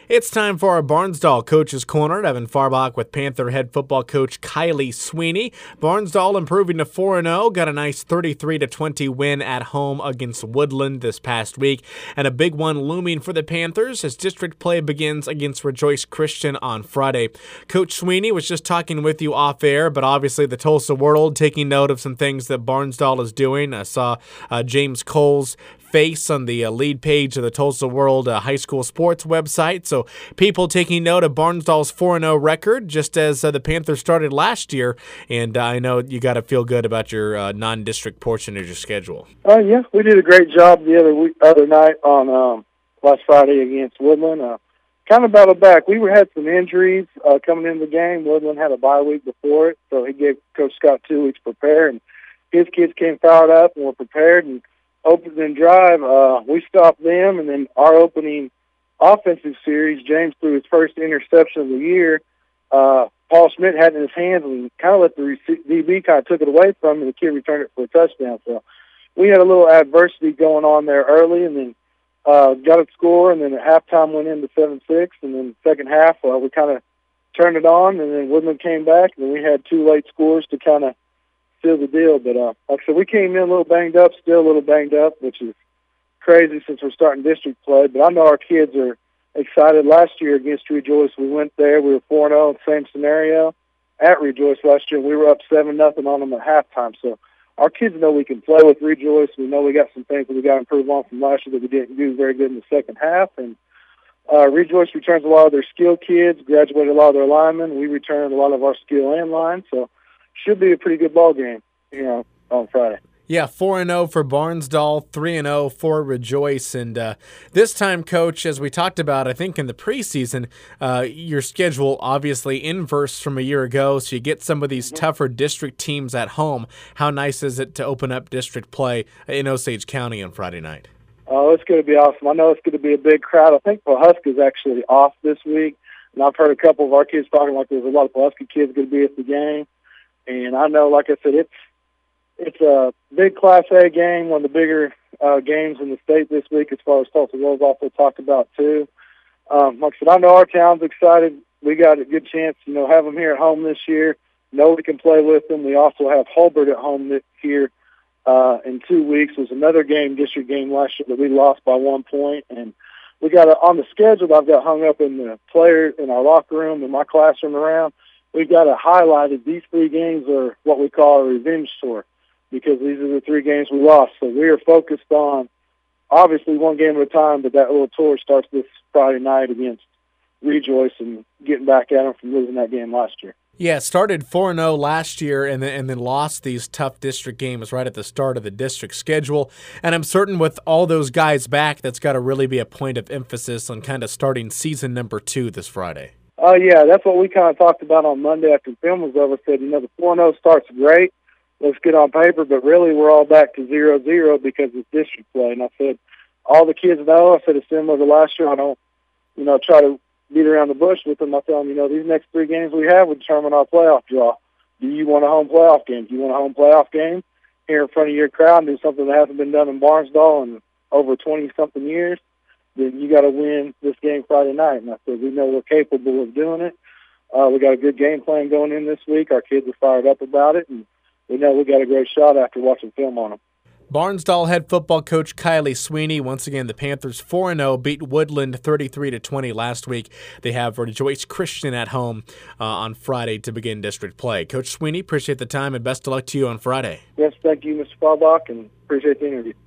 It's time for our Barnsdall Coach's Corner. Evan Farbach with Panther head football coach Kylie Sweeney. Barnsdall improving to 4-0, got a nice 33-20 win at home against Woodland this past week, and a big one looming for the Panthers as district play begins against Rejoice Christian on Friday. Coach Sweeney was just talking with you off air, but obviously the Tulsa World taking note of some things that Barnsdall is doing. I saw James Cole's face on the lead page of the Tulsa World high school sports website. So people taking note of Barnsdall's 4-0 record, just as the Panthers started last year. And I know you got to feel good about your non-district portion of your schedule. Yeah, we did a great job the other night on last Friday against Woodland. Kind of battled back. We had some injuries coming into the game. Woodland had a bye week before it, so he gave Coach Scott 2 weeks to prepare, and his kids came fired up and were prepared. And opening drive, we stopped them, and then our opening offensive series, James threw his first interception of the year. Paul Schmidt had it in his hands and kind of let the DB kind of took it away from him, and the kid returned it for a touchdown. So we had a little adversity going on there early, and then got a score, and then at halftime went into 7-6, and then second half we kind of turned it on, and then Woodland came back, and then we had 2 late scores to kind of seal the deal. But like I said, we came in a little banged up, still a little banged up, which is crazy since we're starting district play. But I know our kids are excited. Last year against Rejoice, we went there. We were 4-0, same scenario at Rejoice last year. We were up 7-0 on them at halftime. So our kids know we can play with Rejoice. We know we got some things that we got to improve on from last year that we didn't do very good in the second half. And Rejoice returns a lot of their skill kids, graduated a lot of their linemen. We returned a lot of our skill and line. So should be a pretty good ball game, on Friday. Yeah, 4-0 for Barnsdall, 3-0 for Rejoice. And this time, Coach, as we talked about, I think in the preseason, your schedule obviously inverse from a year ago, so you get some of these tougher district teams at home. How nice is it to open up district play in Osage County on Friday night? Oh, it's going to be awesome. I know it's going to be a big crowd. I think Pawhuska's actually off this week, and I've heard a couple of our kids talking like there's a lot of Pawhuska kids going to be at the game. And I know, like I said, it's a big Class A game, one of the bigger games in the state this week as far as Tulsa World's also talked about, too. Like I said, I know our town's excited. We got a good chance, have them here at home this year. Know we can play with them. We also have Hulbert at home this year in 2 weeks. It was another district game last year that we lost by 1 point. And we got on the schedule I've got hung up in the player in our locker room, in my classroom around. We've got it highlighted. These 3 games are what we call a revenge tour because these are the 3 games we lost. So we are focused on, obviously, one game at a time, but that little tour starts this Friday night against Rejoice and getting back at them from losing that game last year. Yeah, started 4-0 last year and then lost these tough district games right at the start of the district schedule. And I'm certain with all those guys back, that's got to really be a point of emphasis on kind of starting season number 2 this Friday. Yeah, that's what we kind of talked about on Monday after the film was over. Said, the 4-0 starts great. Let's get on paper, but really we're all back to 0-0 because it's district play. And I said, all the kids know. I said it's similar to last year. I don't, try to beat around the bush with them. I tell them, these next 3 games we have will determine our playoff draw. Do you want a home playoff game? Do you want a home playoff game here in front of your crowd and do something that hasn't been done in Barnsdall in over 20-something years? Then you got to win this game Friday night. And I said, we know we're capable of doing it. We got a good game plan going in this week. Our kids are fired up about it, and we know we got a great shot after watching film on them. Barnsdall head football coach Kylie Sweeney. Once again, the Panthers 4-0 beat Woodland 33-20 last week. They have Rejoice Christian at home on Friday to begin district play. Coach Sweeney, appreciate the time and best of luck to you on Friday. Yes, thank you, Mr. Farbach, and appreciate the interview.